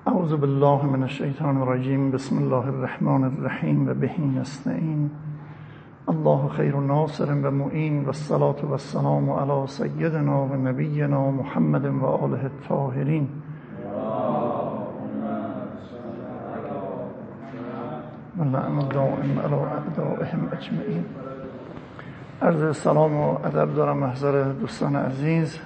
اعوذ بالله من الشیطان الرجیم. بسم الله الرحمن الرحیم و به نستعین. الله خیر ناصر و معین و الصلاة و السلام علی سیدنا و نبینا محمد و آله الطاهرین. و لعن دائم علی اعدائهم اجمعین. عرض سلام و ادب دارم محضر دوستان عزیز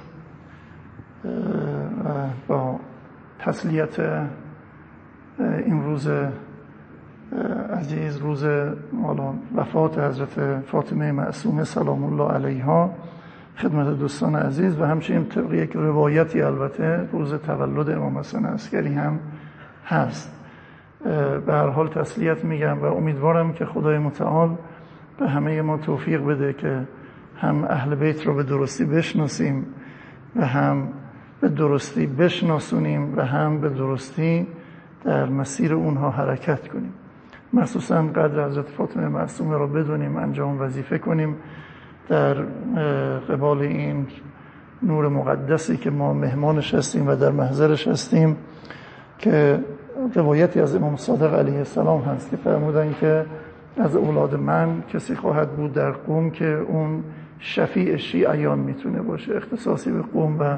و با تسلیت این روز عزیز، روز وفات حضرت فاطمه معصومه سلام الله علیها، خدمت دوستان عزیز و همچنین طبق یک روایتی البته روز تولد امام حسن عسکری هم هست. به هر حال تسلیت میگم و امیدوارم که خدای متعال به همه ما توفیق بده که هم اهل بیت رو به درستی بشناسیم و هم به درستی بشناسونیم و هم به درستی در مسیر اونها حرکت کنیم. مخصوصا قدر حضرت فاطمه معصومه رو بدونیم، انجام وظیفه کنیم در قبال این نور مقدسی که ما مهمانش هستیم و در محضرش هستیم، که روایتی از امام صادق علیه السلام هست که فرمودن که از اولاد من کسی خواهد بود در قوم که اون شفیع شیعیان میتونه باشه، اختصاصی به قوم و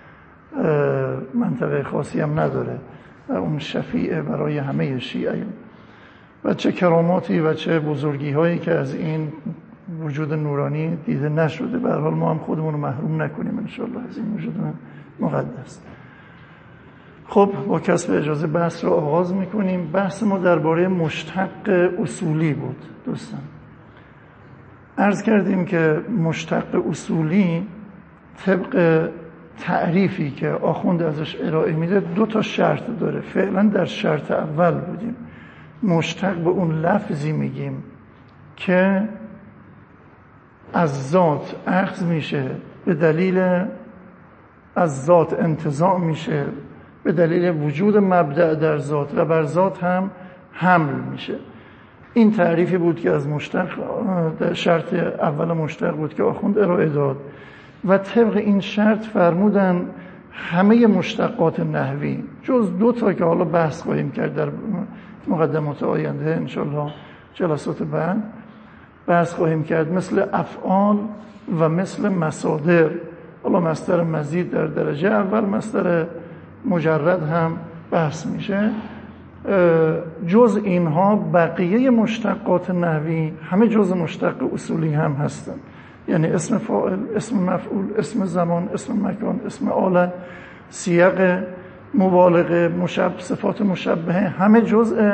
منطقه خاصی هم نداره و اون شفیع برای همه شیعیان. و چه کراماتی و چه بزرگی هایی که از این وجود نورانی دیده نشده. به هر حال ما هم خودمون رو محروم نکنیم انشاءالله از این وجود مقدس. خب با کسب اجازه بحث رو آغاز میکنیم. بحث ما درباره مشتق اصولی بود دوستان. عرض کردیم که مشتق اصولی طبق تعریفی که آخوند ازش ارائه میده 2 شرط داره. فعلا در شرط اول بودیم. مشتق به اون لفظی میگیم که از ذات اخذ میشه، به دلیل از ذات انتزاع میشه، به دلیل وجود مبدأ در ذات و بر ذات هم حمل میشه. این تعریفی بود که از مشتق، شرط اول مشتق بود که آخوند ارائه داد و طبق این شرط فرمودن همه مشتقات نحوی جز 2 که حالا بحث خواهیم کرد در مقدمات آینده انشالله جلسات بعد بحث خواهیم کرد، مثل افعال و مثل مصادر. حالا مصدر مزید در درجه اول، مصدر مجرد هم بحث میشه. جز اینها بقیه مشتقات نحوی همه جز مشتق اصولی هم هستن، یعنی اسم فاعل، اسم مفعول، اسم زمان، اسم مکان، اسم آله، سیاق مبالغه، صفات مشبهه، همه جزء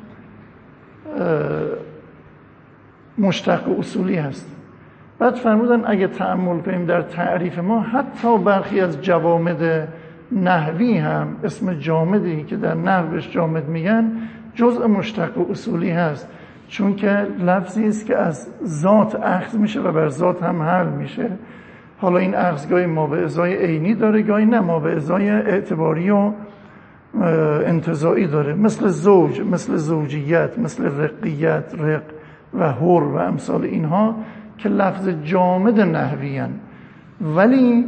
مشتق اصولی هست. بعد فرمودن اگه تأمل کنیم در تعریف ما، حتی برخی از جوامد نحوی هم، اسم جامدی که در نحو بهش جامد میگن، جزء مشتق اصولی هست، چون که لفظی است که از ذات اخذ میشه و بر ذات هم حل میشه. حالا این اخذ گاهی ما به ازای عینی داره، گاهی نه ما به ازای اعتباری و انتزاعی داره، مثل زوج، مثل زوجیت، مثل رقیت، رق و حر و امثال اینها که لفظ جامد نحوی هن، ولی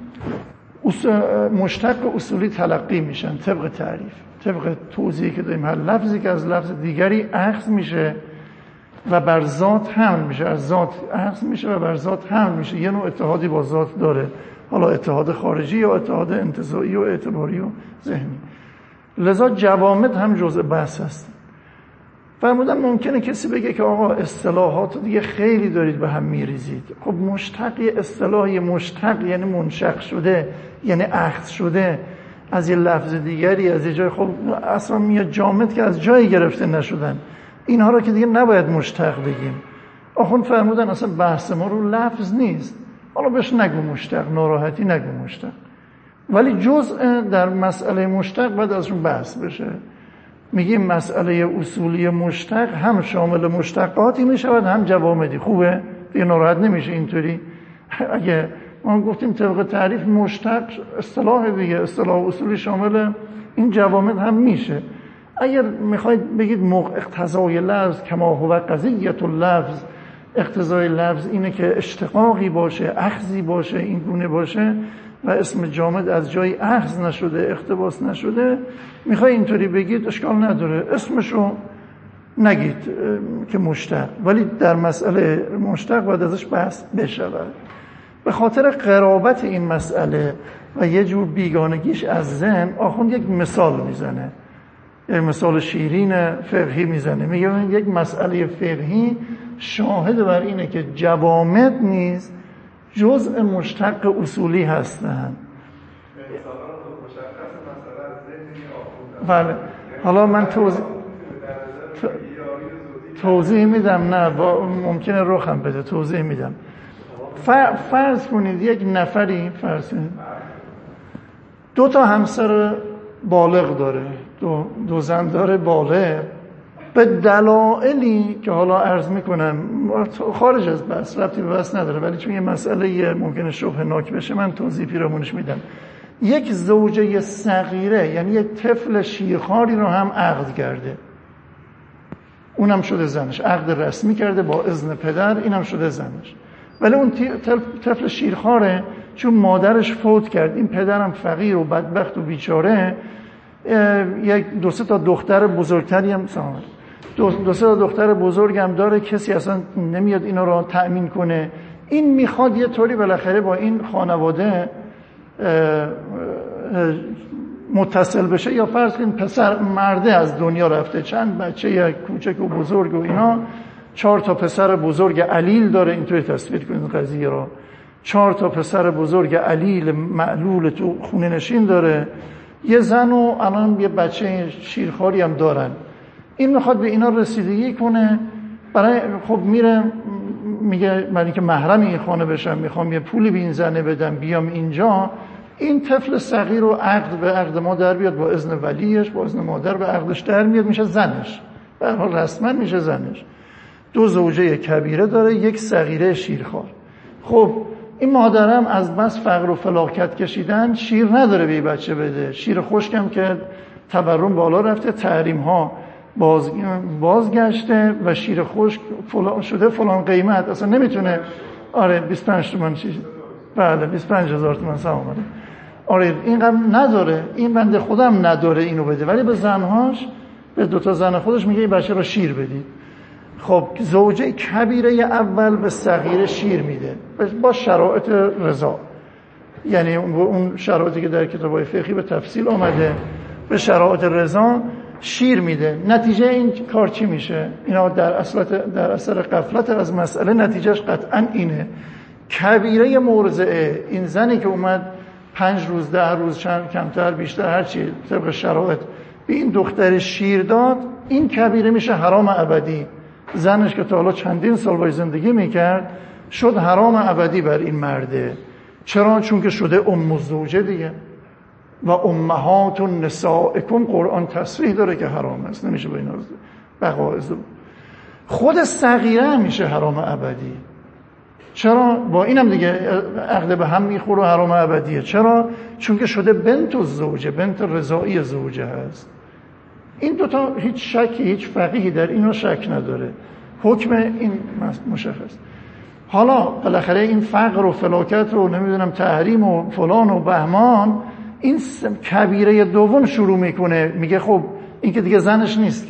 مشتق اصولی تلقی میشن طبق تعریف، طبق توضیحی که داریم. هر لفظی که از لفظ دیگری اخذ میشه و بر ذات حمل میشه، از ذات اخذ میشه و بر ذات حمل میشه، یه نوع اتحادی با ذات داره، حالا اتحاد خارجی یا اتحاد انتزاعی و اعتباری و ذهنی. لذا جوامد هم جزء بحث هست. فرمودن ممکنه کسی بگه که آقا اصطلاحات دیگه خیلی دارید به هم میریزید. خب مشتق یه اصطلاحی، مشتق یعنی منشق شده، یعنی اخذ شده از یه لفظ دیگری، از یه جای. خب اصلا میاد جامد که از جایی گرفته نشدن، اینها رو که دیگه نباید مشتق بگیم. آخوند فرمودن اصلا بحث ما رو لفظ نیست، حالا بهش نگو مشتق، ناراحتی نگو مشتق، ولی جزء در مسئله مشتق باید ازشون بحث بشه. میگیم مسئله اصولی مشتق هم شامل مشتقاتی میشود هم جوامدی. خوبه دیگه، ناراحت نمیشه اینطوری. اگه ما گفتیم طبق تعریف مشتق اصطلاح دیگه، اصطلاح اصولی شامل این جوامد هم میشه. اگر میخواید بگید اقتضای لفظ کما هو قضیة اللفظ، اقتضای لفظ اینه که اشتقاقی باشه، اخذی باشه، این گونه باشه و اسم جامد از جای اخذ نشده، اقتباس نشده، میخوای اینطوری بگید اشکال نداره، اسمشو نگید که مشتق، ولی در مسئله مشتق باید ازش بحث بشود. به خاطر قرابت این مسئله و یه جور بیگانگیش از ذهن، آخوند یک مثال میزنه، یک مثال شیرین فقهی میزنه، میگه یک مسئله فقهی شاهد بر اینه که جوامد نیز جزء مشتق اصولی هستند. بله، حالا من توضیح میدم، نه ممکنه رخم بده، توضیح میدم. فرض کنید یک نفری، فرض کنید 2 تا همسر بالغ داره، دو زن داره بالغ، به دلایلی که حالا عرض میکنم خارج از بحث، ربطی به بحث نداره، ولی چون یه مسئله ممکنه شبهه‌ناک بشه من توضیح پیرامونش میدم. یک زوجه صغیره، یعنی یک طفل شیرخواری رو هم عقد کرده، اونم شده زنش، عقد رسمی کرده با اذن پدر، اینم شده زنش، ولی اون طفل شیرخواره چون مادرش فوت کرد، این پدرم فقیر و بدبخت و بیچاره، یک 2-3 تا دختر بزرگتری هم 2-3 تا دختر بزرگ هم داره، کسی اصلا نمیاد اینا رو تأمین کنه. این میخواد یه طوری بالاخره با این خانواده متصل بشه، یا فرض کنید پسر مرده از دنیا رفته، چند بچه کوچک و بزرگ و اینا، 4 تا پسر بزرگ علیل داره، اینطوری تصویر کنید قضیه رو، 4 تا پسر بزرگ علیل معلول تو خونه نشین داره، یه زن و الان یه بچه شیرخواری هم دارن. این میخواد به اینا رسیدگی کنه، برای خب میره میگه من که محرم این خانه بشم، میخوام یه پولی به این زنه بدم بیام اینجا، این طفل صغیر رو عقد به عقد ما در بیاد، با اذن ولیش، با اذن مادر به عقدش در میاد، میشه زنش، به هر حال رسما میشه زنش. 2 زوجه کبیره داره، یک صغیره شیرخوار. خب این مادرم از بس فقر و فلاکت کشیدن شیر نداره به بچه بده، شیر خشکم که تورم بالا رفته، تحریم ها بازگشته و شیر خشک فلان شده فلان قیمت، اصلا نمیتونه. آره 25 تومن چیز، بله 25,000 تومن سهام. آره اینقدر نداره، این بنده خودم نداره اینو بده، ولی به زنهاش، به 2 تا زن خودش میگه این بچه رو شیر بدید. خب زوجه کبیره اول به صغیر شیر میده با شرایط رضا، یعنی اون شرایطی که در کتاب‌های فقهی به تفصیل آمده، به شرایط رضا شیر میده. نتیجه این کار چی میشه؟ اینا در اثر غفلت از مسئله، نتیجهش قطعا اینه، کبیره مرضعه، این زنی که اومد 5 روز 10 روز چند کمتر بیشتر هرچی طبق شرایط به این دختر شیر داد، این کبیره میشه حرام ابدی. زنش که تا حالا چندین سال باید زندگی میکرد شد حرام ابدی بر این مرده. چرا؟ چون که شده ام الزوجه دیگه، و امهات نسائکم قرآن تصریح داره که حرام است، نمیشه با این بقای ازدواج. خود صغیره میشه حرام ابدی. چرا؟ با اینم دیگه عقد به هم میخوره و حرام ابدیه. چرا؟ چون که شده بنت الزوجه، بنت رضائی زوجه هست. این 2 تا هیچ شکی، هیچ فقیهی در اینو شک نداره، حکم این مشخص. حالا بالاخره این فقر و فلاکت و نمیدونم تحریم و فلان و بهمان، این کبیره دوم شروع میکنه، میگه خب این که دیگه زنش نیست، که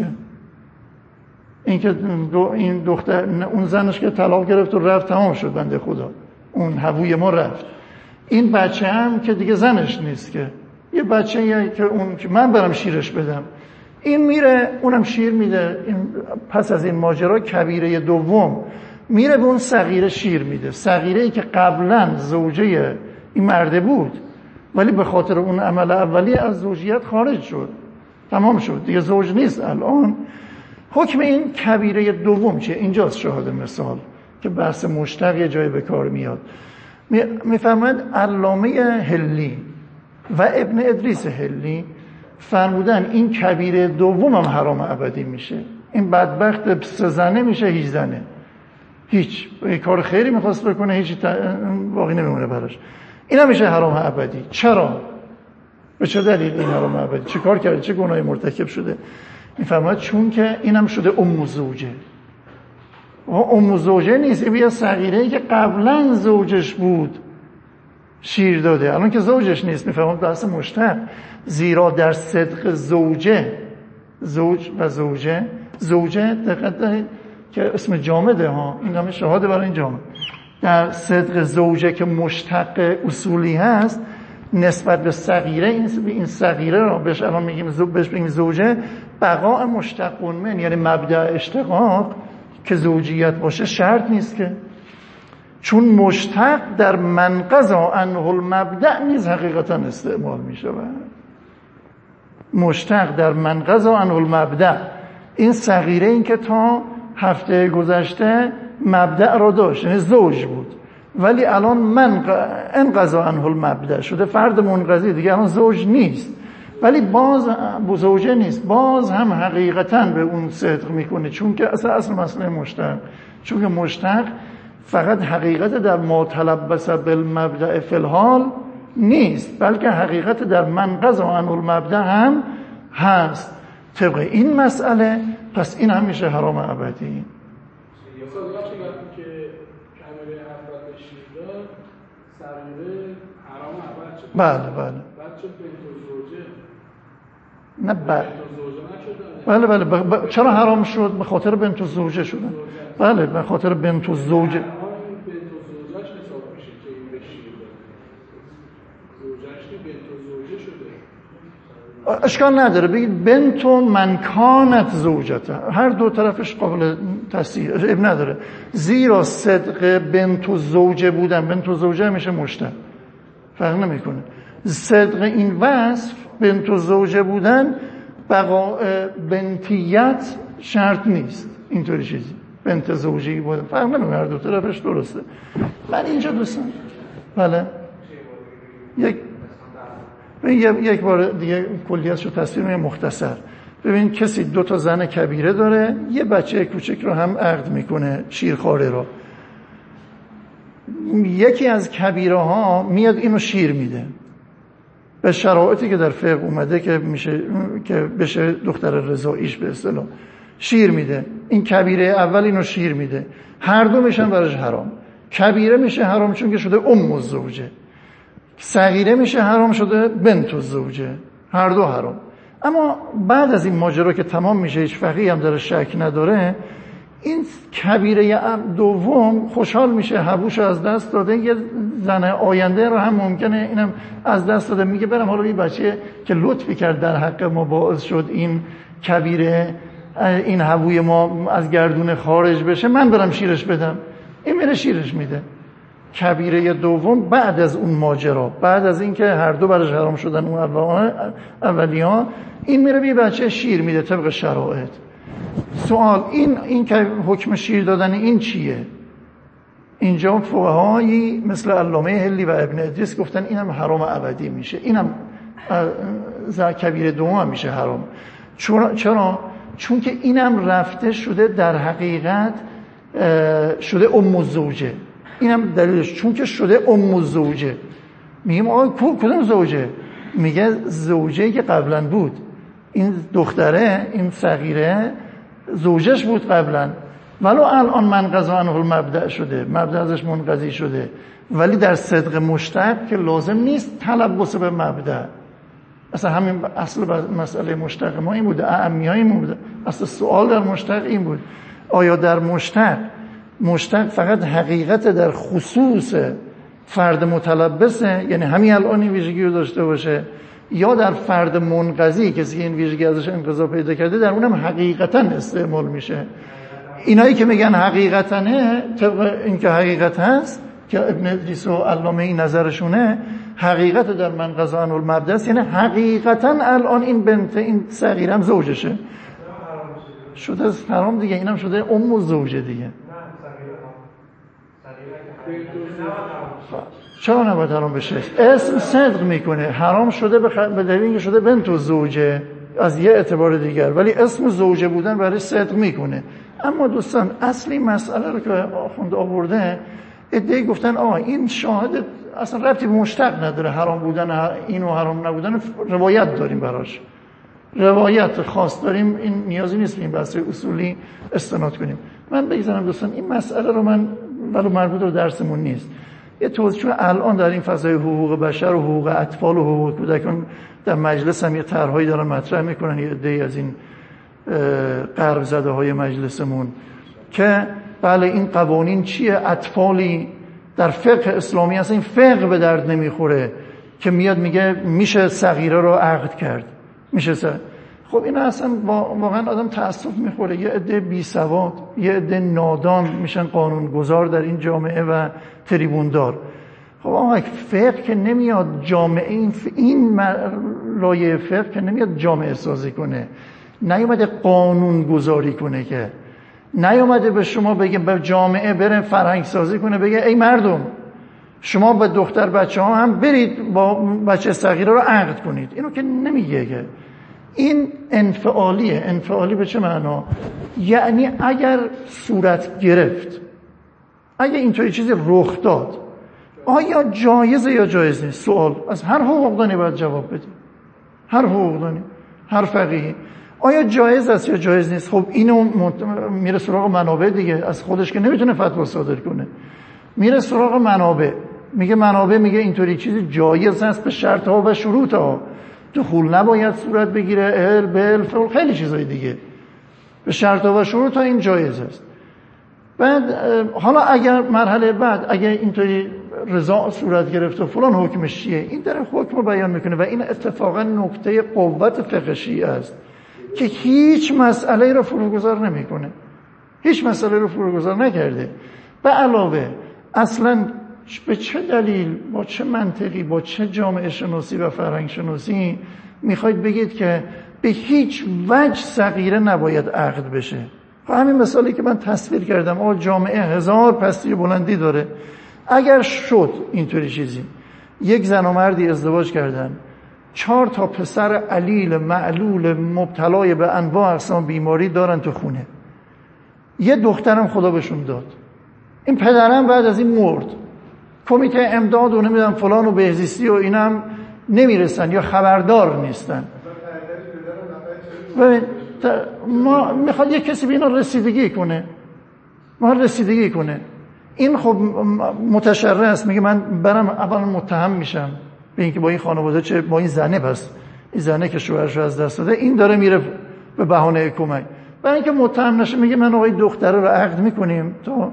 این که این دختر، اون زنش که طلاق گرفت و رفت، تمام شد بنده خدا، اون هووی ما رفت. این بچه هم که دیگه زنش نیست، که یه بچه که اون که من برم شیرش بدم، این میره اونم شیر میده. این پس از این ماجرا کبیره دوم میره به اون صغیره شیر میده، صغیره‌ای که قبلا زوجه این مرده بود ولی به خاطر اون عمل اولی از زوجیت خارج شد، تمام شد دیگه، زوج نیست الان. حکم این کبیره دوم چیه؟ اینجاست شاهد مثال که بحث مشتق یه جای به کار میاد. میفرماید علامه حلی و ابن ادریس حلی فرمودن این کبیره دوم هم حرام ابدی میشه. این بدبخت 3 زنه میشه 8 زنه، هیچ کار خیری میخواست بکنه هیچ باقی نمیمونه براش، این هم میشه حرام ابدی. چرا؟ به چه دلیل این حرام ابدی؟ چه کار کرده؟ چه گناهی مرتکب شده؟ میفرماید چون که اینم شده ام زوجه. ام زوجه نیست، این صغیره‌ای که قبلا زوجش بود شیر داده، الان که زوجش نیست. میفهمم بحث مشتق. زیرا در صدق زوجه، زوج و زوجه دقت دارید که اسم جامده ها، این همه شهاده برای این جامد. در صدق زوجه که مشتق اصولی هست نسبت به صغیره، این صغیره را بهش الان میگیم بهش بگیم زوجه، بقاء مشتق من، یعنی مبدأ اشتقاق که زوجیت باشه شرط نیست که، چون مشتق در من قضا عنه المبدأ نیز حقیقتا استعمال میشه. مشتق در من قضا عنه المبدأ، این صغیره این که تا هفته گذشته مبدأ را داشت، یعنی زوج بود، ولی الان انقضا عنه المبدأ شده، فرد منقضی دیگه، الان زوج نیست، ولی باز زوجه نیست، باز هم حقیقتا به اون صدق میکنه، چون که اصل مسئله مشتق، چون که مشتق فقط حقیقت در ما تلبس بالمبدأ فی الحال نیست، بلکه حقیقت در من قضا عنه المبدأ هم هست. طبق این مسئله پس این هم میشه حرام ابدی. بله نه بله چرا حرام شد؟ به خاطر بنت الزوجه شدن. بله به خاطر بنت الزوجه. اشکال نداره بگید بنت من کانت زوجته، هر دو طرفش قابل تصحیح، اب نداره. زیرا صدق بنت الزوجه بودن، بنت الزوجه میشه مشتق، فرق نمیکنه. صدق این وصف بنت الزوجه بودن بقاء بنتیت شرط نیست، اینطوری چیزی بنت زوجی بودن فرق نمیکنه، هر دو طرفش درسته. من اینجا دوستم بله یک بار دیگه کلیتشو تصویر مختصر. ببین کسی 2 زن کبیره داره، یه بچه کوچک رو هم عقد میکنه، شیرخواره رو. یکی از کبیره ها میاد اینو شیر میده به شرایطی که در فقه اومده که میشه که بشه دختر رضاعیش به اصطلاح شیر میده. این کبیره اول اینو شیر میده، هر دو میشن براش حرام. کبیره میشه حرام چون که شده ام الزوجه، صغیره میشه حرام شده بنت الزوجه، هر دو حرام. اما بعد از این ماجرا که تمام میشه، هیچ فقیه هم در شک نداره، این کبیره دوم خوشحال میشه، حبوش از دست داده، یه زن آینده رو هم ممکنه اینم از دست داده، میگه برم حالا این بچه که لطفی کرد در حق ما باعث شد این کبیره این حبوی ما از گردون خارج بشه، من برم شیرش بدم. این میره شیرش میده. کبیره دوم بعد از اون ماجرا، بعد از اینکه هر دو براش حرام شدن اون اولیان، این میره به بچه شیر میده طبق شرایط. سوال این که حکم شیر دادن این چیه؟ اینجا فقهایی مثل علامه هلی و ابن ادریس گفتن اینم حرام ابدی میشه، اینم کبیره دوم میشه حرام. چرا؟ چون که اینم رفته شده در حقیقت شده ام الزوجه. اینم دلیلش چون که شده ام الزوجه. میگیم آقا کدوم زوجه؟ میگه زوجه‌ای که قبلا بود. این دختره، این صغیره زوجش بود قبلا، ولو الان منقضا عنه المبدأ شده، مبدأ ازش منقضی شده، ولی در صدق مشتق که لازم نیست تلبس به مبدأ. اصلا همین اصل مسئله مشتق ما این بوده، اعمی های این بوده. اصلا سوال در مشتق این بود، آیا در مشتق فقط حقیقت در خصوص فرد متلبسه، یعنی همین الان این ویژگی رو داشته باشه، یا در فرد منقضی کسی که این ویژگی ازش انقضا پیدا کرده در اونم حقیقتا استعمال میشه. اینایی که میگن حقیقتانه، طبق این که حقیقت هست که ابن ادریس و علامه این نظرشونه، حقیقت در منقضا عنه المبدأ است، یعنی حقیقتا الان این بنت این صغیره هم زوجشه شده حرام دیگه، اینم شده ام الزوجه دیگه. چرا نباید حرام بشه؟ اسم صدق میکنه، حرام شده به دلیل اینکه شده بنت الزوجه از یه اعتبار دیگر، ولی اسم زوجه بودن برای صدق میکنه. اما دوستان اصلی مسئله رو که آخونده آورده، ادعی گفتن این شاهد اصلا ربطی به مشتق نداره، حرام بودن این و حرام نبودن روایت داریم براش، روایت خاص داریم، این نیازی نیست این بحث اصولی استناد کنیم. من بگذارم دوستان این مسئله رو من ولو مربوط به درسمون نیست یه توضیح، چون الان در این فضای حقوق بشر و حقوق اطفال و حقوق کودکان در مجلس هم یه طرح‌هایی دارن مطرح میکنن، یه عده‌ای از این غرب زده های مجلسمون که بله این قوانین چیه، اطفالی در فقه اسلامی اصلا این فقه به درد نمیخوره که میاد میگه میشه صغیره رو عقد کرد، میشه خب این اصلا واقعا آدم تأسف میخوره. یه عده بی سواد، یه عده نادان میشن قانونگذار در این جامعه و تریبوندار. خب آقا فقه که نمیاد جامعه این لایه فقه که نمیاد جامعه سازی کنه، نیومده قانون گذاری کنه، که نیومده به شما بگه به جامعه بره فرهنگ سازی کنه، بگه ای مردم شما به دختر بچه ها هم برید با بچه صغیره رو عقد کنید. اینو که نمیگه. که این انفعالیه. انفعالی به چه معنا؟ یعنی اگر صورت گرفت، اگه اینطوری چیزی رخ داد، آیا جایزه یا جایز نیست؟ سوال از هر حقوقدانی باید جواب بده، هر حقوقدانی، هر فقیهی. آیا جایز است یا جایز نیست؟ خب اینو میره سراغ منابع دیگه، از خودش که نمیتونه فتوا صادر کنه، میره سراغ منابع، میگه منابع میگه اینطوری چیزی جایز است به شرط ها و شروط ها، دخول نباید صورت بگیره، بل خیلی چیزای دیگه، به شرط ها و شروط ها این جایز است. بعد حالا اگر مرحله بعد اگر اینطوری رضا صورت گرفت و فلان حکمش چیه، این داره حکم رو بیان میکنه و این اتفاقا نقطه قوت فقه شیعه است که هیچ مسئله رو فروگذار نمیکنه، هیچ مسئله رو فروگذار نکرده. به علاوه اصلا به چه دلیل، با چه منطقی، با چه جامعه شناسی و فرهنگ شناسی میخواید بگید که به هیچ وجه صغیره نباید عقد بشه؟ همین مثالی که من تصویر کردم، جامعه 1000 پستی و بلندی داره، اگر شد اینطوری چیزی، یک زن و مردی ازدواج کردن، 4 تا پسر علیل معلول مبتلای به انواع اقسام بیماری دارن تو خونه، یه دخترم خدا بهشون داد، این پدرم بعد از این مرد، کمیته امداد و نمیدونم فلان و بهزیستی و اینم نمیرسن یا خبردار نیستن. ببین ما میخواد یک کسی به اینا رسیدگی کنه، این خب متشرع است، میگه من برم اولا متهم میشم به اینکه با این خانواده چه با این زنه، پس این زنه که شوهرش از دست داده، این داره میره به بهانه کمک، برای اینکه متهم نشه میگه من آقای دختره رو عقد میکنیم، تو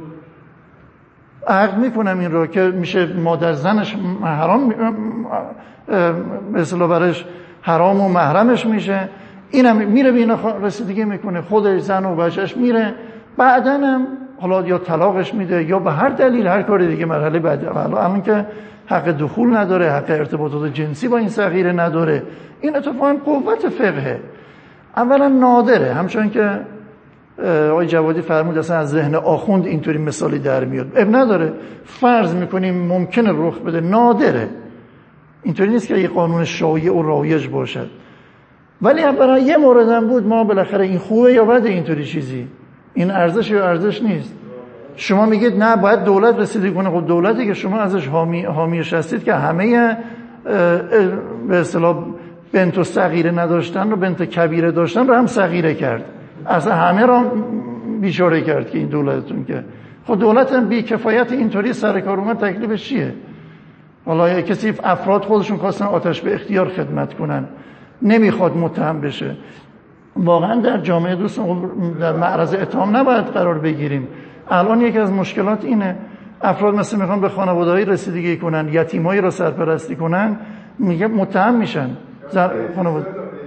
عقد میکنم این رو که میشه مادر زنش حرام به اصطلاح برش حرام و محرمش میشه، اینم میره به اینا رسیدگی میکنه، خود زن و بچهش میره، بعدن هم حالا یا طلاقش میده یا به هر دلیل هر کاری دیگه مرحله بعد، الان که حق دخول نداره، حق ارتباطات جنسی با این صغیره نداره، این اتفاقا قوت فقهه. اولا نادره، همچون که آقای جوادی فرمود اصلا از ذهن آخوند اینطوری مثالی در میاد، اب نداره، فرض میکنیم ممکنه رخ بده، نادره، اینطوری نیست که یه قانون شایع و رایج باشد. ولی برای یه موردم بود، ما بالاخره این خوبه یا بده اینطوری چیزی، این ارزش یا ارزش نیست. شما میگید نه باید دولت رسیدگی کنه، خب دولتی که شما ازش حامیش هستید که همه به اصطلاح بنت و صغیره نداشتن و بنت کبیره داشتن رو هم صغیره کرد، اصلا همه رو بیچاره کرد که این دولتتون، که خب دولت هم بی کفایت اینطوری سر کار اومد، تکلیفش چیه؟ حالا کسی افراد خودشون خواستن آتش به اختیار خدمت کنن، نمیخواد متهم بشه. واقعا در جامعه دوستان در معرض اتهام نباید قرار بگیریم. الان یکی از مشکلات اینه، افراد مثل میخوان به خانواده‌ای رسیدگی کنن، یتیمایی رو سرپرستی کنن، میگه متهم میشن. خانواده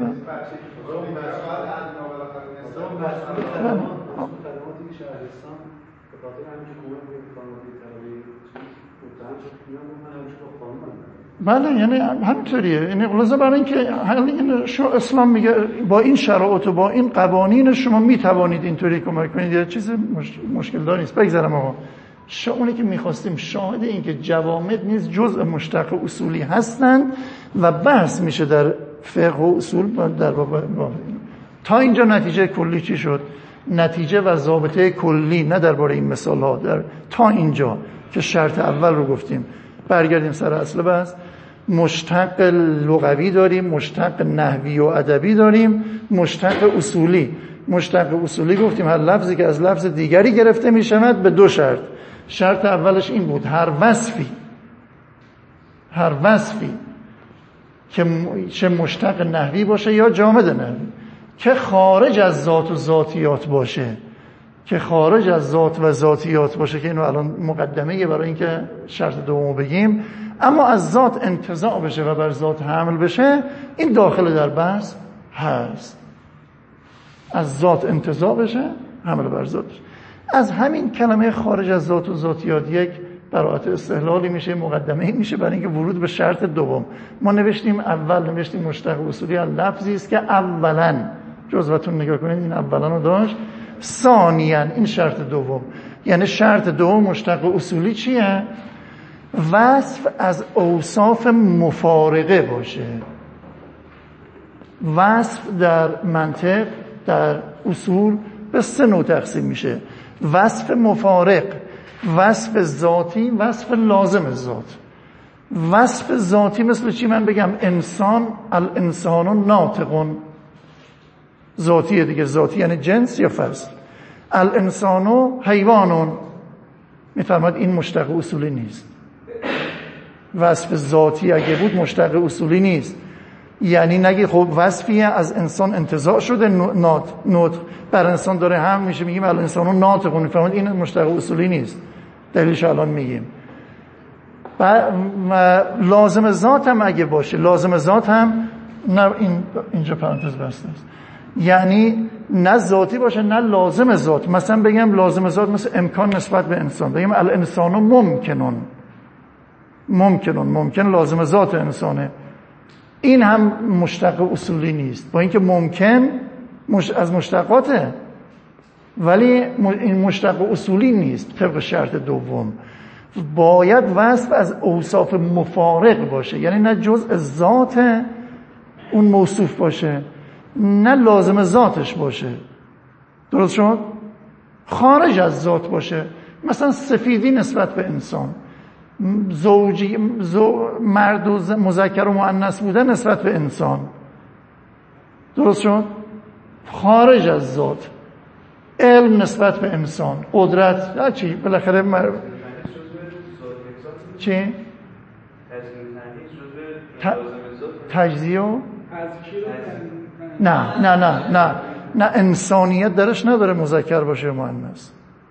بله، یعنی همینطوریه، یعنی خلاصه برای اینکه اسلام میگه با این شرایط و با این قوانین شما میتوانید اینطوری کمک کنید، یه چیز مشکل دار نیست. بگذارم آقا، اونی که میخواستیم شاهد این که جوامد نیز جزء مشتق اصولی هستند و بحث میشه در فقه و اصول در واقع. تا اینجا نتیجه کلی چی شد؟ نتیجه و ضابطه کلی، نه درباره این مثال ها، تا اینجا که شرط اول رو گفتیم. برگردیم سر اصل بحث. مشتق لغوی داریم، مشتق نحوی و ادبی داریم، مشتق اصولی. مشتق اصولی گفتیم هر لفظی که از لفظ دیگری گرفته می شود به دو شرط. شرط اولش این بود هر وصفی که چه مشتق نحوی باشه یا جامد نحوی که خارج از ذات و ذاتیات باشه، که خارج از ذات و ذاتیات باشه، که اینو الان مقدمه برای اینکه شرط دومو بگیم، اما از ذات انتزاع بشه و بر ذات حمل بشه، این داخل در بحث هست. از ذات انتزاع بشه، حمل بر ذات بشه. از همین کلمه خارج از ذات و ذاتیات یک براءت استحلالی میشه، مقدمه میشه برای اینکه ورود به شرط دوم. ما نوشتیم مشتق اصولی از لفظی است که اولا، جزوتون نگاه کنید این اولا رو داشت، ثانیاً این شرط دوم. یعنی شرط دوم مشتق اصولی چیه؟ وصف از اوصاف مفارقه باشه. وصف در منطق، در اصول به 3 نوع تقسیم میشه: وصف مفارق، وصف ذاتی، وصف لازم ذات. وصف ذاتی مثل چی؟ من بگم انسان، الانسان ناطق، ذاتیه دیگه. ذاتی یعنی جنس یا فصل. الانسان حیوان، میفرماد این مشتق اصولی نیست. وصف ذاتی اگه بود مشتق اصولی نیست. یعنی نگی خب وصفیه از انسان انتزاع شده، نطق بر انسان داره هم میشه، میگیم الانسان ناطق، میفرماد این مشتق اصولی نیست. دلیلش الان میگیم. لازم ذات هم اگه باشه، لازم ذات هم نه، اینجا پرانتز بسته است، یعنی نه ذاتی باشه نه لازم ذات. مثلا بگم لازم ذات مثل امکان نسبت به انسان، بگیم الانسان ممکن لازم ذات انسانه، این هم مشتق اصولی نیست، با اینکه ممکن از مشتقاته، ولی این مشتق اصولی نیست. طبق شرط دوم باید وصف از اوصاف مفارق باشه، یعنی نه جزء ذات اون موصوف باشه نه لازم ذاتش باشه. درست شد؟ خارج از ذات باشه. مثلا سفیدی نسبت به انسان، مرد و مذکر و مؤنث بودن نسبت به انسان. درست شد؟ خارج از ذات. علم نسبت به انسان، قدرت، چی؟ بالاخره چی؟ تجزیه نه انسانیت درش نداره مذکر باشه مؤنث.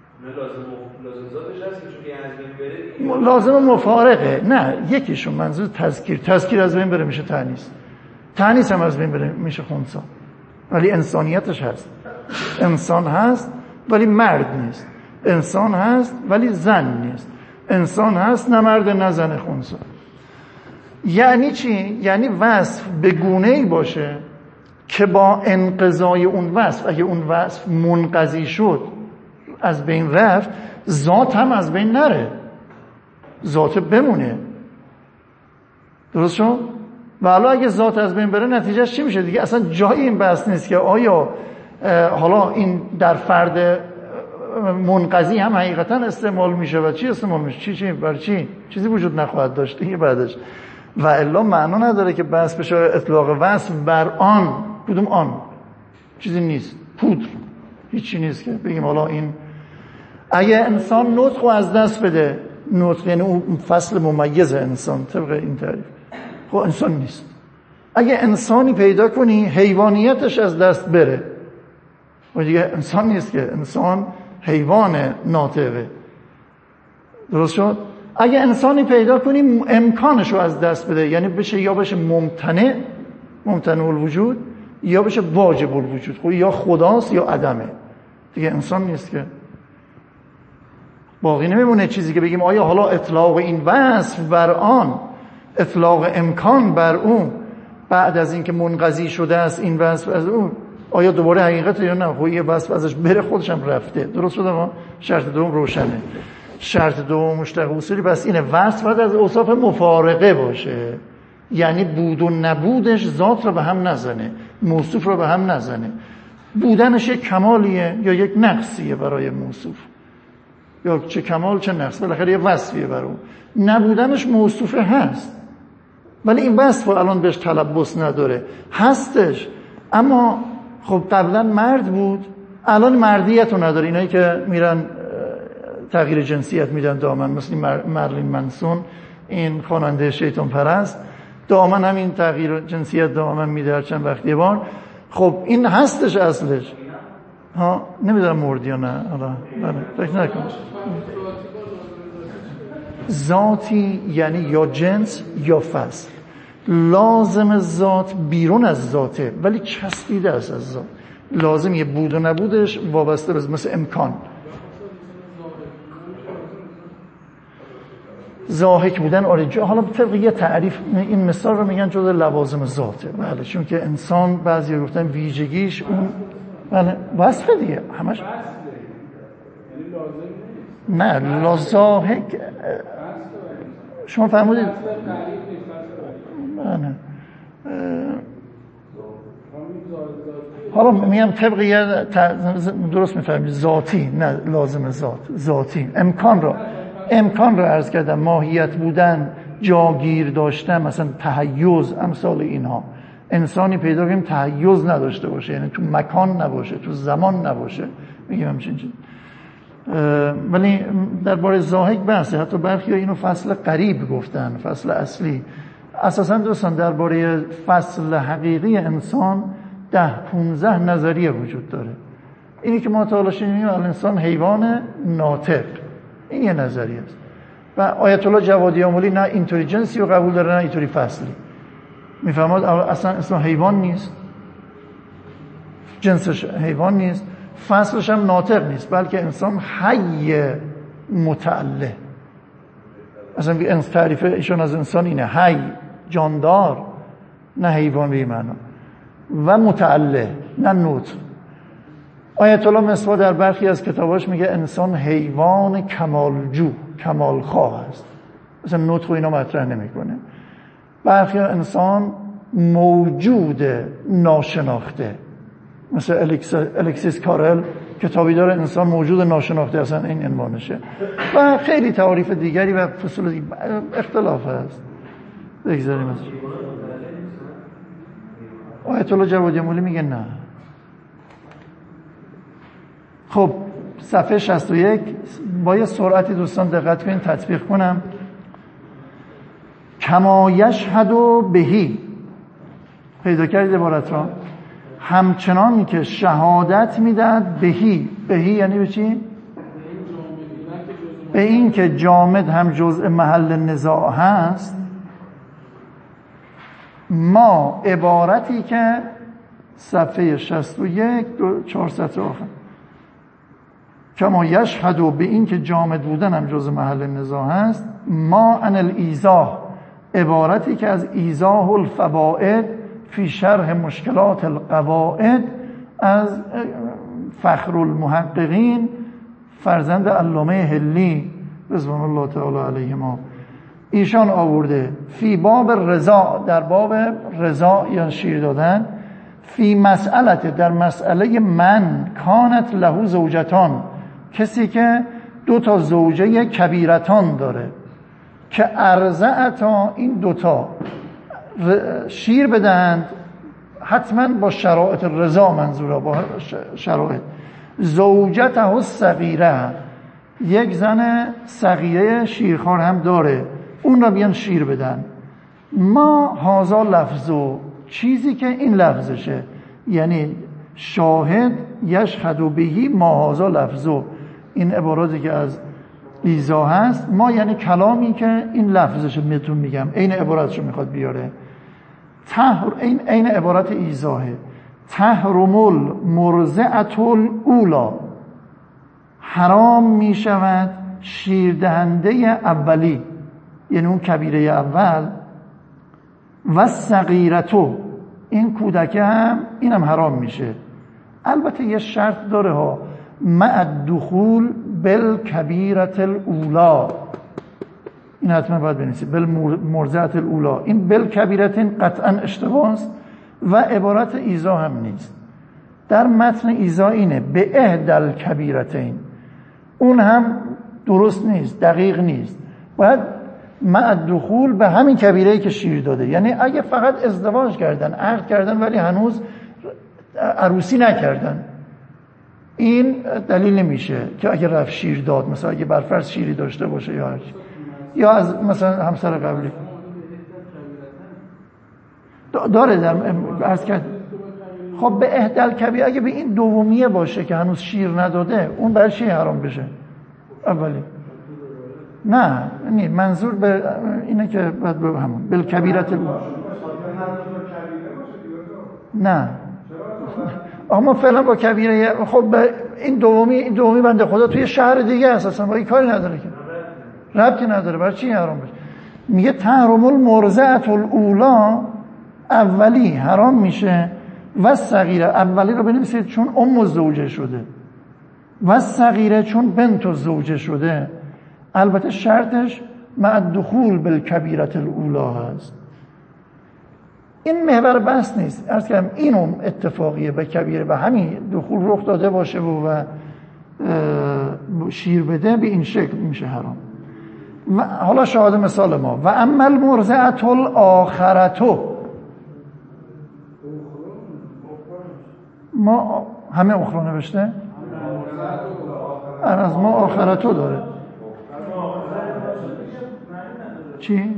لازم مفارقه. نه یکیشون منظور تذکیر از بین بره میشه تانیث هم از بین بره میشه خنثی، ولی انسانیتش هست. انسان هست ولی مرد نیست، انسان هست ولی زن نیست، انسان هست نه مرد نه زن خنثی. یعنی چی؟ یعنی وصف به گونه‌ای باشه که با انقضای اون وصف، اگه اون وصف منقضی شد، از بین رفت، ذات هم از بین نره، ذات بمونه. درست شد؟ و حالا اگه ذات از بین بره نتیجهش چی میشه دیگه؟ اصلا جای این بحث نیست که آیا حالا این در فرد منقضی هم حقیقتا استعمال میشه و چی استعمال میشه، چی برای چی چیزی وجود نخواهد داشت دیگه بعدش. و الا معنا نداره که بحث بشه اطلاق وصف بر آن. کدوم آن؟ چیزی نیست، پودر، هیچی نیست که بگیم حالا این. اگه انسان نطق از دست بده، نطق یعنی اون فصل ممیز انسان طبق این تعریف، خب انسان نیست. اگه انسانی پیدا کنی حیوانیتش از دست بره، و دیگه انسان نیست که، انسان حیوان ناطقه. درست شد؟ اگه انسانی پیدا کنی امکانش رو از دست بده، یعنی بشه یا بشه ممتنع الوجود یا بشه واجب الوجود، خب یا خداست یا عدمه، دیگه انسان نیست که. باقی نمیمونه چیزی که بگیم آیا حالا اطلاق این وصف بر آن، اطلاق امکان بر اون بعد از اینکه منقضی شده است این وصف از اون، آیا دوباره حقیقته یا نه؟ خب یه وصف ازش بره خودش هم رفته. درست شده؟ ما شرط دوم روشنه. شرط دوم مشتق اصولی بس اینه، وصف باید از اوصاف مفارقه باشه، یعنی بود و نبودش ذات رو به هم نزنه، موصوف رو به هم نزنه. بودنش یک کمالیه یا یک نقصیه برای موصوف، یا چه کمال چه نقص، بالاخره یه وصفیه برای اون. نبودنش موصوفه هست، ولی این وصف الان بهش تلبس نداره، هستش، اما خب قبلا مرد بود، الان مردیت رو نداره. اینایی که میرن تغییر جنسیت میدن دائما، مثل مرلین منسون، این خواننده شیطان پرست، دائما همین تغییر جنسیت دائما میده هر چند وقت یه بار. خب این هستش اصلش. ها نمیدونم مرد یا نه، حالا بله فکر نکنم. ذاتی یعنی یا جنس یا فصل. لازم ذات بیرون از ذاته ولی چسبیده است از ذات. لازم یه بود و نبودش وابسته به مثل امکان. ضاحک بودن آره. حالا طبق یه تعریف این مثال رو میگن جزء لوازم ذاته. بله چون که انسان بعضی گفتن ویژگیش اون بله وصف دیگه همش نه ضاحک شما فهمودید. بله حالا میگم طبق یه درست میفهمید ذاتی نه لازم ذات، ذاتی امکان رو عرض کردم، ماهیت بودن، جاگیر داشتن، مثلا تحیز، امثال اینها. انسانی پیدا کنیم تحیز نداشته باشه، یعنی تو مکان نباشه، تو زمان نباشه، میگیم همچین چیز. ولی درباره ضاحک بحثه، حتی برخی اینو فصل قریب گفتن، فصل اصلی. اساسا دوستان درباره فصل حقیقی انسان 10-15 نظریه وجود داره. اینی که ما تا حالا شنیدیم الانسان حیوان ناطق، این یه نظریه است. و آیت الله جوادی آملی نه اینطوری جنسی رو قبول داره نه اینطوری فصلی. میفهمد اصلا انسان حیوان نیست، جنسش حیوان نیست، فصلش هم ناطق نیست، بلکه انسان حی متعله. اصلا تعریف ایشون از انسان اینه، حی جاندار، نه حیوان به این معنا، و متعله نه نطق. آیت الله مصباح در برخی از کتاباش میگه انسان حیوان کمالجو، کمالخواه است، مثلا نطق و اینا مطرح نمیکنه. برخی انسان موجود ناشناخته، مثل الکسیس کارل کتابی داره انسان موجود ناشناخته، اصلا این عنوانشه. و خیلی تعاریف دیگری و فصول دیگری، اختلاف هست. بگذاریم از آیت الله جوادی مولی میگه نه. خب صفحه 61 با یه سرعتی دوستان دقت کنین تطبیق کنم. کما یشهد بهی، پیدا کردید عبارت را؟ همچنان که شهادت میدهد بهی. بهی یعنی به چی؟ به این که جامد هم جزء محل نزاع هست. ما عبارتی که صفحه 61 4 سطر آخر، کما یشهد به این که جامد بودن هم جزء محل نزاع هست. ما عن الایضاح، عبارتی که از ایضاح الفوائد فی شرح مشکلات القواعد از فخر المحققین فرزند علامه حلی رضوان الله تعالی علیهما ایشان آورده. فی باب رضا، در باب رضا یا شیر دادن. فی مسئلت، در مسئله من کانت له زوجتان، کسی که 2 زوجه کبیرتان داره، که ارضعتا، این 2 شیر بدهند، حتما با شرایط رضا، منظوره با شرایط. زوجته الصغیره، یک زن صغیره شیرخوار هم داره، اون را بیان شیر بدن. ما هازا لفظو، چیزی که این لفظشه، یعنی شاهد یشهد بهی ما هازا لفظو، این عباراتی که از ایضاح هست. ما یعنی کلامی که این لفظشه، میتون میگم این عبارتشو میخواد بیاره. این عین عبارت ایضاحه. تحرم المرضعة الاولی، حرام میشود شیردهنده اولی، یعنی اون کبیره اول. و صغیرتو، این کودکه هم اینم حرام میشه. البته یه شرط داره ها، مع الدخول بالکبیرة الاولی، این حتما باید بنویسید، بالمرضعة الاولی. این بالکبیرة قطعا اشتباه است و عبارت ایضاح هم نیست. در متن ایضاح اینه به احدی الکبیرتین، اون هم درست نیست، دقیق نیست. باید مع الدخول به همین کبیره‌ای که شیر داده. یعنی اگه فقط ازدواج کردن، عقد کردن ولی هنوز عروسی نکردن، این دلیل نمیشه که اگه رفت شیر داد، مثلا اگه برفرض شیری داشته باشه یا هرچی، یا از مثلا همسر قبلی داره در عرض کرد. خب به احدل کبیر، اگه به این دومیه باشه که هنوز شیر نداده، اون برای چی حرام بشه؟ اولی نه منظور به اینه که بعد به همون بالکبیرت نه اما فعلا با کبیره. خب این دومی بنده خدا توی شهر دیگه اساسا با این کاری نداره که ربطی نداره، برای چی حرام بشه؟ میگه تحرم المرضعه الاولا، اولی حرام میشه، و صغیره، اولی رو بنویسید چون الزوجه شده، و صغیره چون بنت الزوجه شده. البته شرطش مع الدخول بالکبیرة الاولا هست. این محور بحث نیست، عرض کردم اینو اتفاقیه به کبیره به همین دخول رخ داده باشه و شیر بده، به این شکل میشه حرام. و حالا شاهد مثال ما و اما المرضعة الاخرة، ما همه اخرى نوشته؟ از ما آخرتو داره. چی؟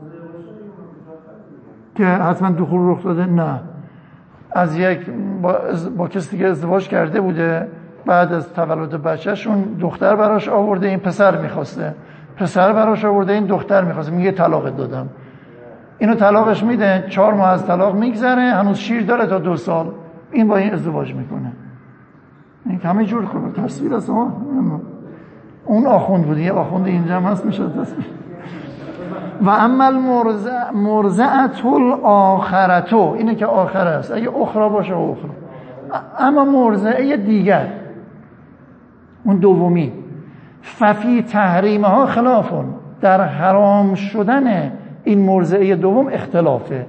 که حتما دخول رخ داده؟ نه، از یک با کسی دیگه ازدواج کرده بوده، بعد از تولد بچه‌شون دختر براش آورده، این پسر میخواسته، پسر براش آورده، این دختر میخواسته، میگه طلاق دادم. اینو طلاقش میده، 4 ماه از طلاق میگذره، هنوز شیر داره تا 2 سال، این با این ازدواج میکنه. این همه جور خوبه تصویر است. اون آخوند بود، یه آخوند اینجا هم هست، میشه تصویر. و اما المرضعة الاخرة، اینه که آخر است، اگه اخرى باشه اخرى. اما مرضعه دیگر، اون دومی، ففی تحریمها خلافون، در حرام شدن این مرضعه دوم اختلافه.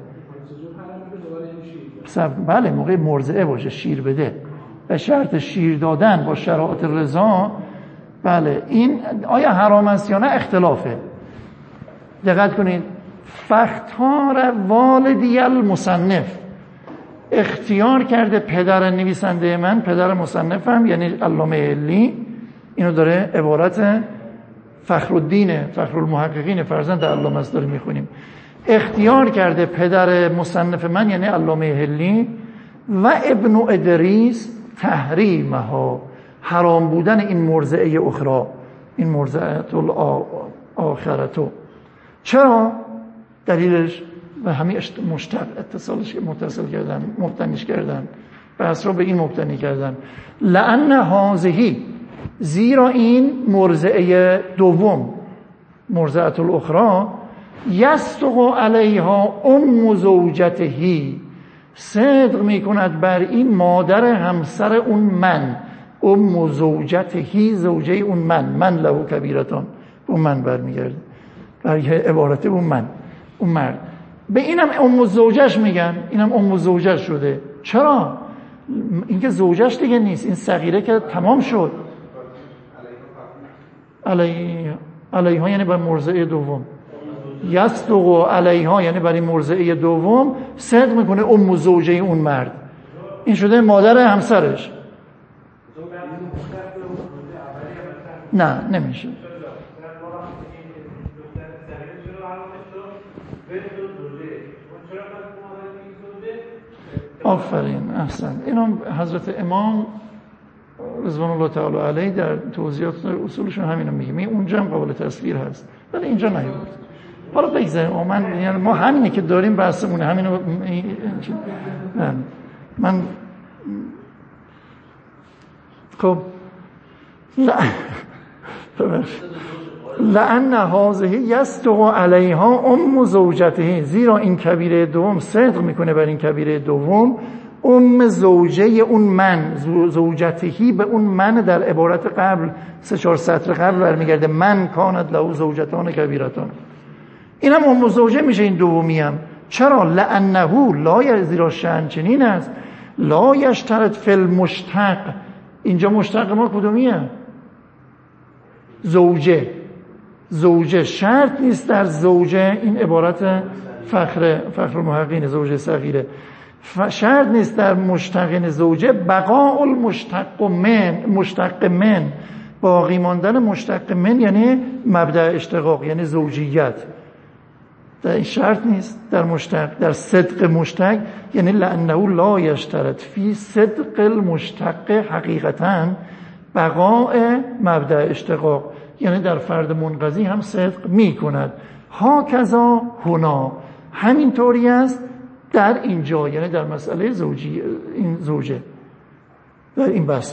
بله موقع مرضعه باشه، شیر بده، به شرط شیر دادن با شرایط رضا، بله این آیا حرام است یا نه اختلافه. دقت کنید، فاختار والدی المصنف، اختیار کرده پدر نویسنده من، پدر مصنفم یعنی علامه علی، اینو داره عبارت فخرالدین فخرالمحققین فرزند علامه است داره میخونیم، اختیار کرده پدر مصنف من یعنی علامه علی و ابن ادریس تحریمها، حرام بودن این مرضعه اخرى، این مرضعه الاخرة. چرا؟ دلیلش و همه متصل کردن، مبتنیش کردن، بحث رو به این مبتنی کردن. لأن هذه، زیرا این مرضعه دوم، مرضعه الاخرى، یصدق علیها ام زوجته، صدق میکند بر این مادر همسر اون من، ام زوجته، زوجه اون من له کبیرتان، اون من برمیگرده برای عبارت اون من، اون مرد. به اینم ام زوجش میگن، اینم ام زوجش شده. چرا؟ اینکه زوجش دیگه نیست، این صغیره که تمام شد. علیها یعنی بر مرضعه دوم، یصدق علیها یعنی برای مرضعه دوم صدق میکنه ام زوجه اون مرد، این شده مادر همسرش. نه نمیشه. آفرین، احسن. اینو حضرت امام رضوان الله تعالی علیه در توضیحات اصولشون همینو میگه، اونجا هم قابل تصویر هست ولی اینجا نیورد. حالا بگذاریم، یعنی ما همینی که داریم بحثمونه، همینو من خب لأن هذه یصدق علیها ام زوجته، زیرا این کبیره دوم صدق میکنه بر این کبیره دوم ام زوجه اون من، زوجتهی به اون من در عبارت قبل 3-4 سطر قبل برمیگرده، من کانت له زوجتان کبیرتان، اینم ام زوجه میشه این دومی هم. چرا؟ لأنه لا، زیرا شأن چنین است، لا یشترط فی المشتق، اینجا مشتق ما کدومیه؟ زوجه. زوجه شرط نیست در زوجه، این عبارت فخر المحققین زوجه صغیره، شرط نیست در مشتقین زوجه بقاء مشتق من، باقی ماندن مشتق من یعنی مبدأ اشتقاق یعنی زوجیت، در این شرط نیست در مشتق. در صدق مشتق یعنی لانه لا یشترط فی صدق المشتق حقیقتا بقاء مبدأ اشتقاق، یعنی در فرد منقضی هم صدق می کند. ها کذا هنا، همینطوری است در اینجا، یعنی در مسئله زوجی این زوجه در این بحث.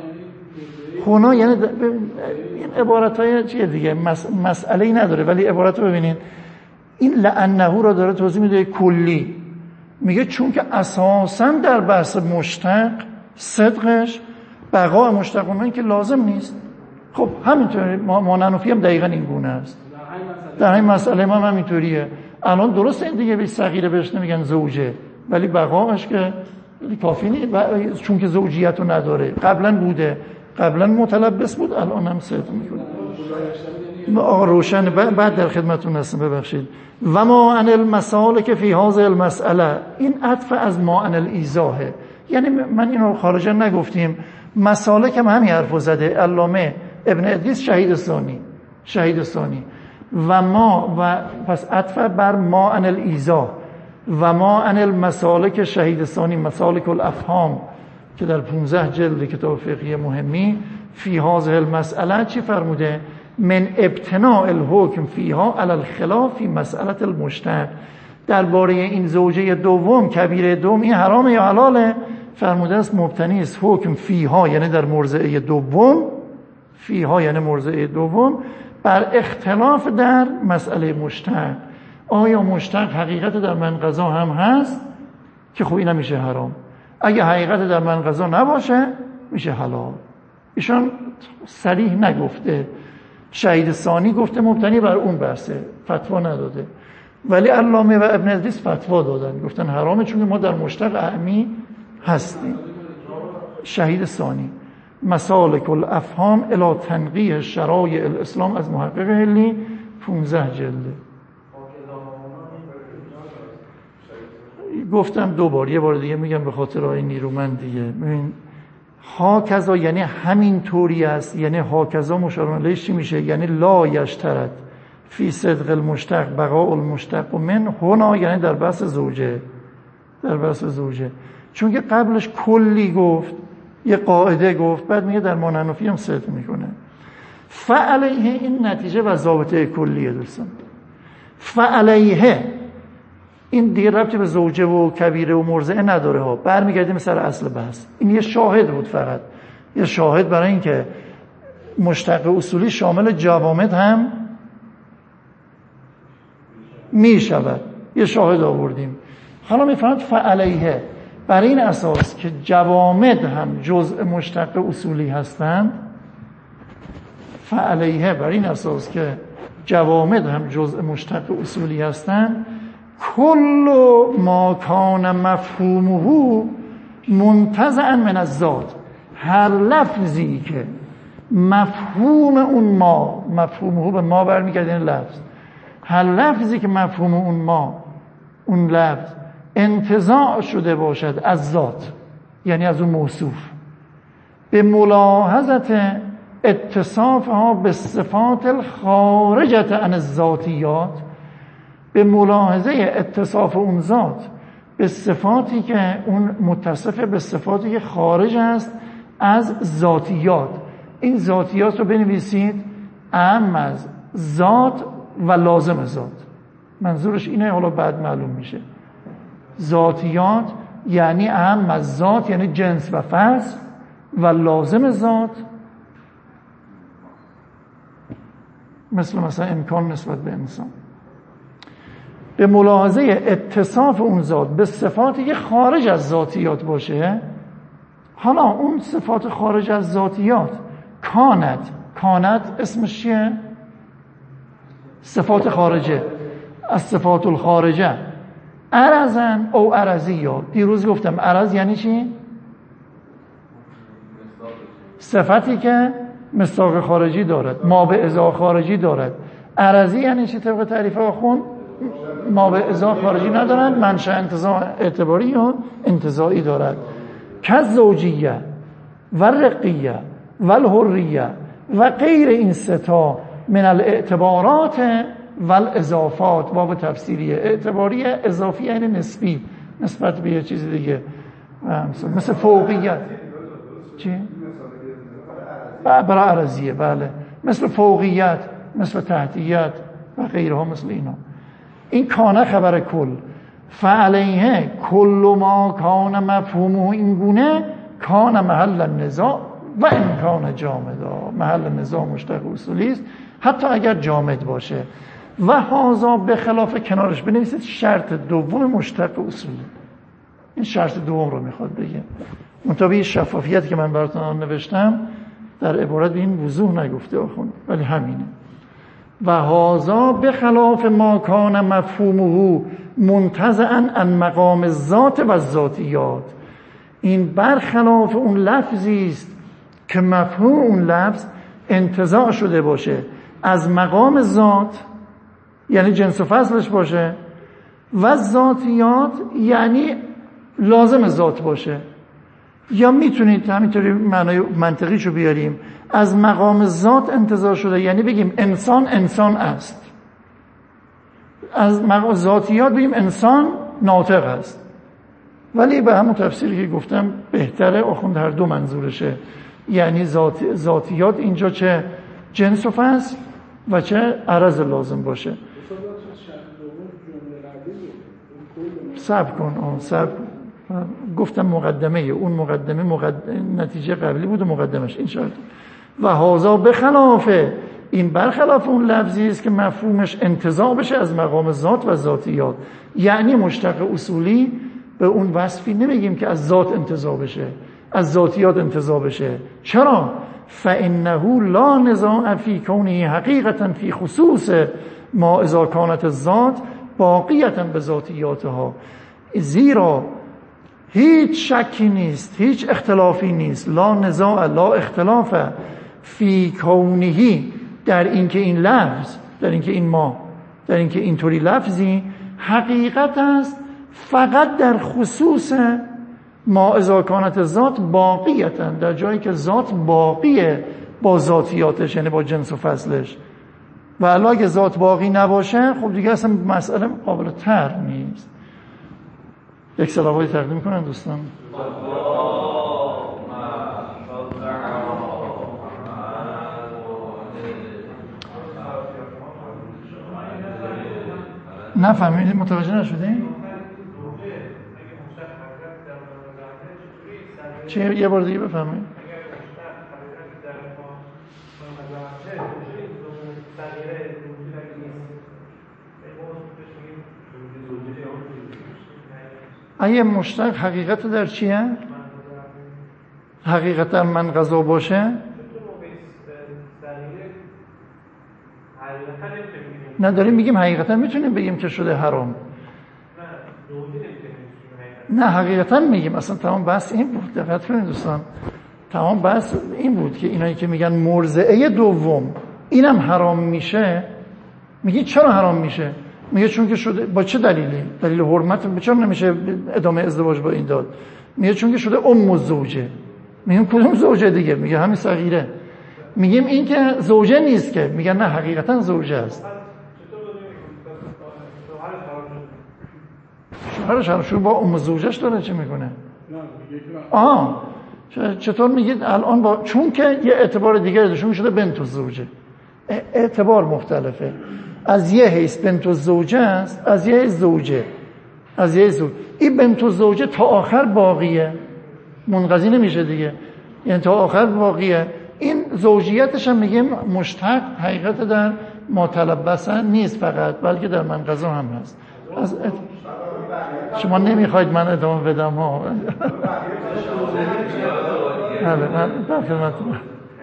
هنا یعنی این عبارتای چیه دیگه، مسئله‌ای نداره، ولی عبارت رو ببینید. این لانه را داره توضیح میده کلی، میگه چون که اساسا در بحث مشتق صدقش بقاء مشتق من که لازم نیست. خب همینطوری ما ننفی هم دقیقاً این گونه است، در این مسئله ما همینطوریه. الان درست این دیگه به صغیره بهش نمیگن زوجه، ولی بقاش که کافی نیست چون که زوجیت رو نداره. قبلا بوده، قبلا متلبس بود، الان هم صدق میکنه. آقا روشن، بعد در خدمتون هستم، ببخشید. و ما عن المسالک فی هذه المسئله، این عطف از ما عن الایضاحه، یعنی من اینو خارجا نگفتیم، مسالک هم همین حرفو زده علامه ابن ادریس شهید ثانی و ما، و پس عطف بر ما عن الایضاح و ما عن المسالک شهید ثانی مسالک الافهام که در 15 جلد کتاب فقهی مهمی فی هذه المسئله چی فرموده؟ من ابتناء الحکم فیها علی الخلاف فی مسئله المشتق، درباره این زوجه دوم کبیره دوم این حرام یا حلاله، فرموده است مبتنی است حکم فیها یعنی در مرضعه دوم، فیها یعنی مرضعه دوم، بر اختلاف در مسئله مشتق. آیا مشتق حقیقت در منقضا هم هست که خب این میشه حرام، اگه حقیقت در منقضا نباشه میشه حلال. ایشان صریح نگفته، شهید ثانی گفته مبتنی بر اون بحثه، فتوا نداده، ولی علامه و ابن ادریس فتوا دادن، گفتن حرامه چون ما در مشتق اعمی هستیم. شهید ثانی مسالک الافهام الی تنقیح شرایع الاسلام از محقق هلی 15 جلده. گفتم دوبار، یه بار دیگه میگم به خاطر آی نیرومند دیگه. ببین ها کذا یعنی همین طوری است، یعنی ها کذا مشار الیه چی میشه؟ یعنی لا یشترط فی صدق المشتق بقاء المشتق من هنا، یعنی در بحث زوجه، در بحث زوجه، چون که قبلش کلی گفت، یه قاعده گفت، بعد میگه در ماننفی هم صدق میکنه. فعلیه این نتیجه و ضابطه کلیه دوستان. فعلیه این دیگه ربطی به زوجه و کبیره و مرضعه نداره ها، برمیگردیم سر اصل بحث. این یه شاهد بود، فقط یه شاهد برای این که مشتق اصولی شامل جوامد هم میشود، یه شاهد آوردیم. حالا میفهمد فعلیه برای این اساس که جوامد هم جزء مشتق اصولی هستند، فعلیه برای این اساس که جوامد هم جزء مشتق اصولی هستند، کل ما کان مفهومه منتزعا من الذات، هر لفظی که مفهوم اون ما، مفهومه به ما برمیگرده این لفظ، هر لفظی که مفهوم اون ما، اون لفظ انتزاع شده باشد از ذات، یعنی از اون موصوف، به ملاحظت اتصافها به صفات الخارجة عن الذاتیات، به ملاحظه اتصاف اون ذات به صفاتی که اون متصف به صفاتی که خارج است از ذاتیات. این ذاتیات رو بنویسید اهم از ذات و لازم ذات، منظورش اینه، حالا بعد معلوم میشه. ذاتیات یعنی اهم از ذات یعنی جنس و فصل، و لازم ذات مثلا امکان نسبت به انسان، به ملاحظه اتصاف اون ذات به صفاتی که خارج از ذاتیات باشه. حالا اون صفات خارج از ذاتیات کانت اسمش چیه؟ صفات خارجه، از صفات الخارجه، عرضن او عرضیات. دیروز گفتم عرض یعنی چی؟ صفتی که مصداق خارجی دارد، ما به ازا خارجی دارد. عرضی یعنی چی طبق تعریف آخوند؟ ما به ازا خارجی ندارد، منشأ انتزاع اعتباری یا انتزاعی دارد. کالزوجیه و رقیه و الحریه و غیر این ستا من الاعتبارات و الاضافات. باب تفسیریه. اعتباریه، اضافی یعنی نسبی، نسبت به یه چیز دیگه، مثل فوقیت. چی؟ برای عرضیه، بله، مثل فوقیت، مثل تحتیت و غیرها مثل اینا. این کانه خبر کل. فعلیه کل ما کان مفهومه این گونه کان محل النزاع و امکان جامدا. محل نزاع مشتق اصولی است حتی اگر جامد باشه. و هازا به خلاف، کنارش بنویسید شرط دوم مشتق اصولی. این شرط دوم رو میخواد بگه. مطابق شفافیت که من براتون آن نوشتم در عبارت به این وضوح نگفته آخوند، ولی همینه. و هازا به خلاف ما کان مفهومه منتزعا عن مقام الذات و الذاتیات. این برخلاف اون لفظی است که مفهوم اون لفظ انتزاع شده باشه از مقام ذات، یعنی جنس و فصلش باشه، و ذاتیات یعنی لازم ذات باشه. یا میتونید همینطوری معنای منطقیشو بیاریم، از مقام ذات انتزاع شده یعنی بگیم انسان است. از مقام ذاتیات بگیم انسان ناطق است. ولی به همون تفسیری که گفتم بهتره آخوند هر دو منظورشه. یعنی ذاتیات اینجا چه جنس و فصل و چه عرض لازم باشه. صبر کن. گفتم مقدمه اون مقدمه نتیجه قبلی بود و مقدمش این شرط. و هازا به خلافه، این برخلاف اون لفظی است که مفهومش انتزاع بشه از مقام ذات و ذاتیات. یعنی مشتق اصولی به اون وصفی نمیگیم که از ذات انتزاع بشه، از ذاتیات انتزاع بشه. چرا؟ فانه لا نزاع فی کونه حقیقتا فی خصوص ما اذا کانت الذات باقیتا به ذاتیاتها. زیرا هیچ شکی نیست، هیچ اختلافی نیست، لا نزاع لا اختلاف فی کونهی، در اینکه این لفظ، در اینکه این ما، در اینکه اینطوری لفظی حقیقت است فقط در خصوص ما اذا کانت ذات باقیتا، در جایی که ذات باقیه با ذاتیاتش، یعنی با جنس و فصلش. و الا اگه ذات باقی نباشه خب دیگه اصلا مسئله قابل طرح نیست. یک صلواتی تقدیم کنن دوستان. نفهمیدید؟ متوجه نشدین؟ چه؟ یه بار دیگه بفهمید. اگه مشتق حقیقت در چیه؟ حقیقتا من قضا باشه؟ نه داریم میگیم حقیقتا میتونیم بگیم که شده حرام. نه حقیقتا میگیم. اصلا تمام بحث این بود، دقت کنید دوستان، تمام بحث این بود که اینایی که میگن مرضعه دوم اینم حرام میشه، میگی چرا حرام میشه؟ میگه چون که شده. با چه دلیلی؟ دلیل حرمت. چرا نمیشه ادامه ازدواج با این داد؟ میگه چون که شده الزوجه. میگیم کدوم زوجه دیگه؟ میگه همین صغیره. میگیم این که زوجه نیست که. میگن نه حقیقتا زوجه است. شوهرش با زوجهش داره چه میکنه؟ چطور میگید الان با، چون که یه اعتبار دیگه داشون شده بنت الزوجه. اعتبار مختلفه. از یه حیث بنت الزوجه است، از یه حیث زوجه، از یه زوج. این بنت الزوجه تا آخر باقیه، منقضی نمیشه دیگه، یعنی تا آخر باقیه. این زوجیتش هم میگیم مشتق حقیقت در ما تلبسن نیست فقط، بلکه در منقضا هم هست. شما نمیخواید من ادامه بدم ها؟ بله من در خدمتتونم.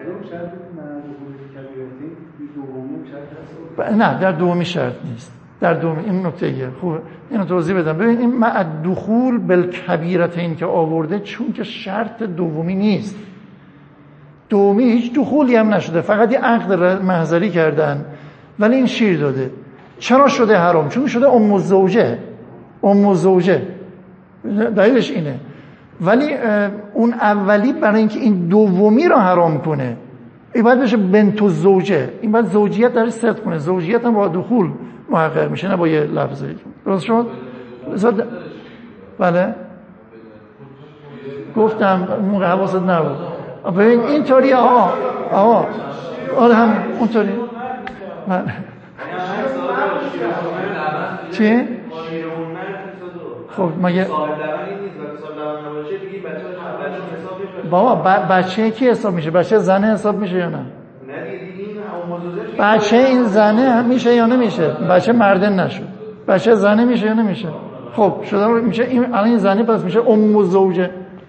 نه در دومی شرط نیست. در دومی این نکته‌ایه. خوبه اینو توضیح بدم. ببین این مع الدخول بالکبیرتین که آورده چون که شرط دومی نیست. دومی هیچ دخولی هم نشده، فقط یه عقد محضری کردن ولی این شیر داده. چرا شده حرام؟ چون شده ام الزوجه. دلیلش اینه. ولی اون اولی برای اینکه این دومی رو حرام کنه این باید بشه بنت الزوجه، این باید زوجیت درش صدق کنه. زوجیت هم با دخول محقق میشه، نه با یه لفظی. درست شد؟ بله گفتم موقع حواست نبود. ببین اینطوری آقا هم اونطوری. چی؟ خب مگه بابا بچه کی حساب میشه؟ بچه زنه حساب میشه یا نه؟ بچه این زنه میشه یا نمیشه؟ بچه مرده نشد، بچه زنه میشه یا نمیشه؟ خب شده میشه این الان این زنه پس میشه ام الزوجه.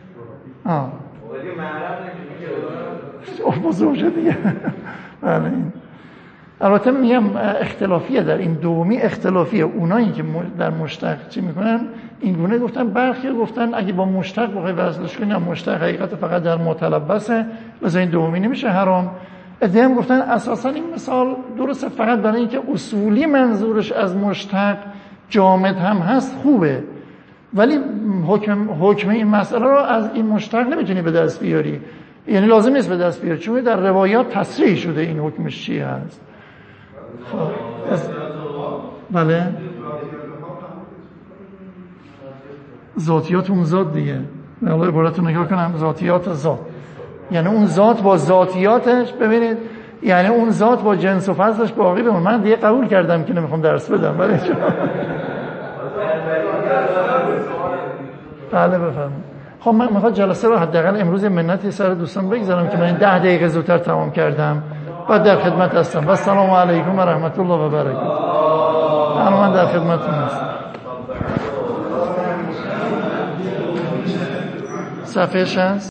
ام الزوجه دیگه. بله البته میگم اختلافیه در این دومی، اختلافیه. اونایی که در مشتق چی میکنن این گونه گفتن، برخی گفتن اگه با مشتق بخوای وصلش کنی، مشتق حقیقت فقط در متلبسه لذا این دومی نمیشه حرام. عده هم گفتن اساسا این مثال درسته فقط برای اینکه اصولی منظورش از مشتق جامد هم هست خوبه، ولی حکم این مسئله رو از این مشتق نمیتونی به دست بیاری، یعنی لازم نیست به دست بیاری چون در روایات تصریح شده این حکمش چی هست. بله ذاتیات اون ذات دیگه. الله عبارت رو نگاه کنم، ذاتیات ذات یعنی اون ذات با ذاتیاتش. ببینید یعنی اون ذات با جنس و فضلش باقی بمونه. من دیگه قبول کردم که نمیخوام درس بدم. بله بفرمایید. خب من میخوام جلسه رو حداقل امروز منتی سر دوستان بگذارم که من 10 دقیقه زودتر تمام کردم. بعد در خدمت هستم. و السلام علیکم و رحمت الله و برکاته. من در خدمتتون هستم. صفحه 60